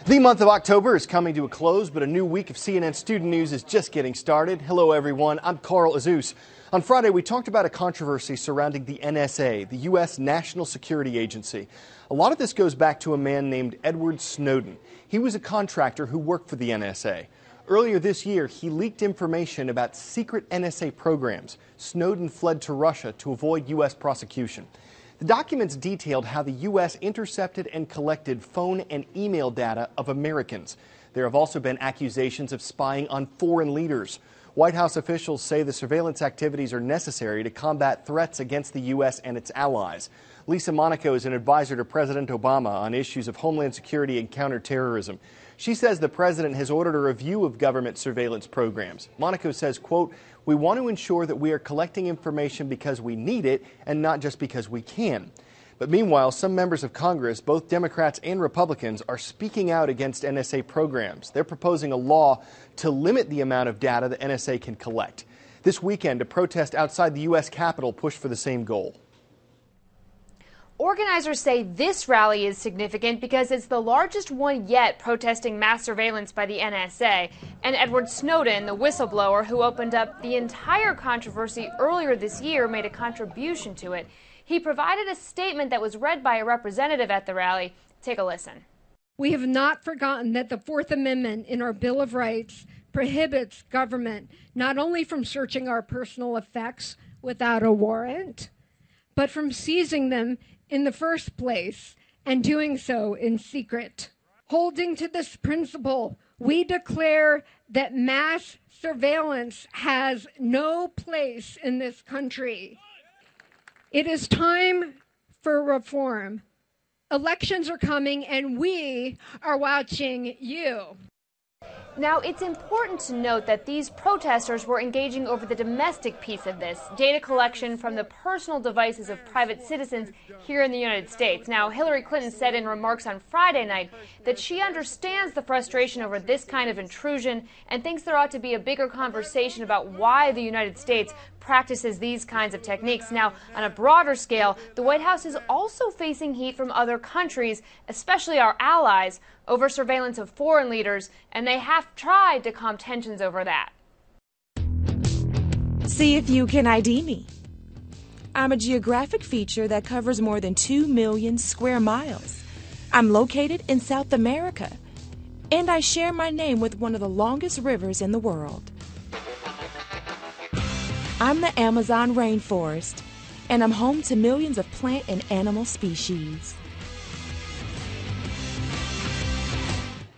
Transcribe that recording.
The month of October is coming to a close, but a new week of CNN Student News is just getting started. Hello, everyone. I'm Carl Azuz. On Friday, we talked about a controversy surrounding the NSA, the U.S. National Security Agency. A lot of this goes back to a man named Edward Snowden. He was a contractor who worked for the NSA. Earlier this year, he leaked information about secret NSA programs. Snowden fled to Russia to avoid U.S. prosecution. The documents detailed how the U.S. intercepted and collected phone and email data of Americans. There have also been accusations of spying on foreign leaders. White House officials say the surveillance activities are necessary to combat threats against the U.S. and its allies. Lisa Monaco is an advisor to President Obama on issues of homeland security and counterterrorism. She says the president has ordered a review of government surveillance programs. Monaco says, quote, "We want to ensure that we are collecting information because we need it and not just because we can." But meanwhile, some members of Congress, both Democrats and Republicans, are speaking out against NSA programs. They're proposing a law to limit the amount of data the NSA can collect. This weekend, a protest outside the U.S. Capitol pushed for the same goal. Organizers say this rally is significant because it's the largest one yet protesting mass surveillance by the NSA. And Edward Snowden, the whistleblower who opened up the entire controversy earlier this year, made a contribution to it. He provided a statement that was read by a representative at the rally. Take a listen. We have not forgotten that the Fourth Amendment in our Bill of Rights prohibits government not only from searching our personal effects without a warrant, but from seizing them in the first place and doing so in secret. Holding to this principle, we declare that mass surveillance has no place in this country. It is time for reform. Elections are coming and we are watching you. Now, it's important to note that these protesters were engaging over the domestic piece of this, data collection from the personal devices of private citizens here in the United States. Now, Hillary Clinton said in remarks on Friday night that she understands the frustration over this kind of intrusion and thinks there ought to be a bigger conversation about why the United States practices these kinds of techniques. Now, on a broader scale, the White House is also facing heat from other countries, especially our allies, over surveillance of foreign leaders, and they have tried to calm tensions over that. See if you can ID me. I'm a geographic feature that covers more than 2 million square miles. I'm located in South America, and I share my name with one of the longest rivers in the world. I'm the Amazon rainforest, and I'm home to millions of plant and animal species.